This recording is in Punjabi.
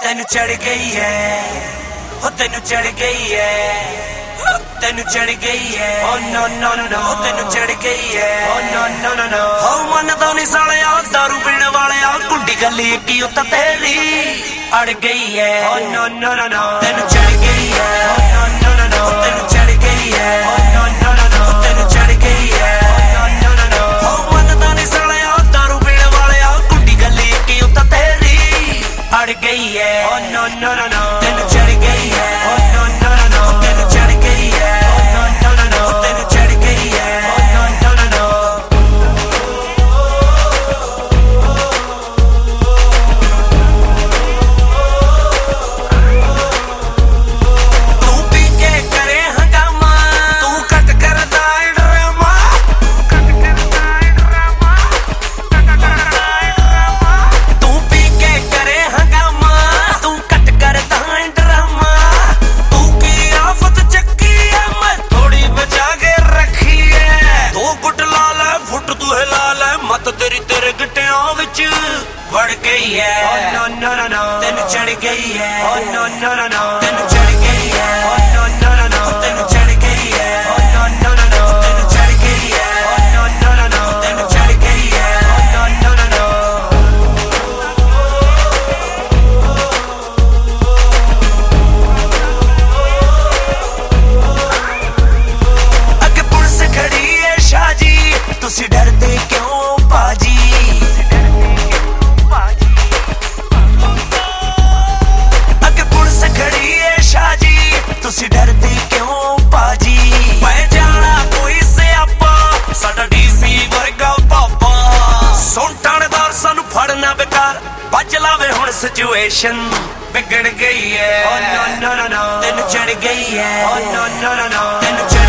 ਤੈਨੂੰ ਚੜ ਗਈ ਹੈ ਹੋ ਤੈਨੂੰ ਚੜ ਗਈ ਹੈ ਤੈਨੂੰ ਚੜ ਗਈ ਹੈ ਓ ਨੋ ਨੋ ਨੋ ਨੋ ਤੈਨੂੰ ਚੜ ਗਈ ਹੈ ਓ ਨੋ ਨੋ ਨੋ ਨੋ ਹੋ ਮੰਨਦਾ ਨਹੀਂ ਸਾਲਿਆ ਦਾਰੂ ਪੀਣ ਵਾਲਿਆ ਕੁੰਡੀ ਗੱਲੀ ਕੀ ਉੱਤ ਤੇਰੀ ਅੜ ਗਈ ਹੈ ਓ ਨੋ ਨੋ ਨੋ ਨੋ ਤੈਨੂੰ ਚੜ ਗਈ ਹੈ ਓ ਨੋ ਨੋ ਨੋ ਨੋ ਤੈਨੂੰ ਚੜ ਗਈ ਹੈ ਓ ਨੋ ਨੋ ਨੋ ਨੋ ਤੈਨੂੰ ਚੜ ਗਈ ਹੈ ਓ ਨੋ ਨੋ ਨੋ ਹੋ ਮੰਨਦਾ ਨਹੀਂ ਸਾਲਿਆ ਦਾਰੂ ਪੀਣ ਵਾਲਿਆ ਕੁੰਡੀ ਗੱਲੀ ਕੀ ਉੱਤ ਤੇਰੀ ਅੜ ਗਈ ਹੈ ਓ ਨੋ ਨੋ ਨੋ ਨੋ ਤੈਨੂੰ ਚੜ ਗਈ ਹੈ ਓ ਨੋ ਨੋ ਨੋ ਨੋ ਤੈਨੂੰ ਚੜ ਗਈ ਹੈ ਓ ਨੋ ਨੋ ਨੋ ਨੋ ਤੈਨੂੰ ਚੜ ਗਈ ਹੈ ਓ ਨੋ ਨੋ ਨੋ ਨੋ ਤੂੰ ਪੀ ਕੇ ਕਰੇ ਹੰਗਾਮਾ ਤੂੰ ਕੱਟ ਕਰਦਾ ਡਰਾਮਾ ਤੂੰ ਪੀ ਕੇ ਕਰੇ ਹੰਗਾਮਾ ਤੂੰ ਕੱਟ ਕਰਦਾ ਡਰਾਮਾ ਤੂੰ ਕੀ ਆਫਤ ਚੱਕੀ ਐ ਮੈਂ ਥੋੜੀ ਬਚਾ ਕੇ ਰੱਖੀ ਐ ਦੋ ਗੁੱਟ ਲਾ ਲੈ ਫੁੱਟ ਤੂੰ ਹਿਲਾ ਲੈ ਮਤ ਤੇਰੀ ਤੇਰੇ ਗਿੱਟਿਆਂ ਵਿੱਚ ਵੜ ਗਈ ਐ ਓ ਨੋ ਨੋ ਨੋ ਨੋ ਤੈਨੂੰ ਚੜ ਗਈ ਐ ਓ ਨੋ ਨੋ ਨੋ ਨੋ ਤੈਨੂੰ ਚੜ ਗਈ ਐ ਓ ਨੋ ਨੋ ਨੋ ਨੋ ਤੈਨੂੰ ਚੜ ਗਈ ਐ ਓ ਨੋ ਨੋ ਨੋ ਨੋ ਤੈਨੂੰ ਚੜ ਗਈ ਐ ਓ ਨੋ ਨੋ ਨੋ ਨੋ ਤੈਨੂੰ ਚੜ ਗਈ ਐ ਓ ਨੋ ਨੋ ਨੋ ਨੋ ਅੱਗੇ ਪੁਲਿਸ ਖੜੀ ਐ ਸ਼ਾਹ ਜੀ ਤੁਸੀਂ ਡਰਦੇ ਕਿਉਂ ਬਾਜੀ ਅੱਗੇ ਪੁਲਿਸ ਖੜੀ ਏ ਸ਼ਾਹ ਜੀ ਤੁਸੀਂ ਡਰਦੇ ਕਿਉਂ ਬਾਜੀ ਪੈ ਜਾਣਾ ਕੋਈ ਸਿਆਪਾ ਸਾਡਾ ਡੀਸੀ ਵਰਗਾ ਪਾਪਾ ਸੁਣ ਥਾਣੇਦਾਰ ਸਾਨੂੰ ਫੜਨਾ ਬੇਕਾਰ ਬੱਜ ਲਾਵੇ ਹੁਣ ਸਿਚੁਏਸ਼ਨ ਵਿਗੜ ਗਈ ਏ ਓ ਨੋ ਨੋ ਨੋ ਤੈਨੂੰ ਚੜ ਗਈ ਏ ਓ ਨੋ ਨੋ ਨੋ ਤੈਨੂੰ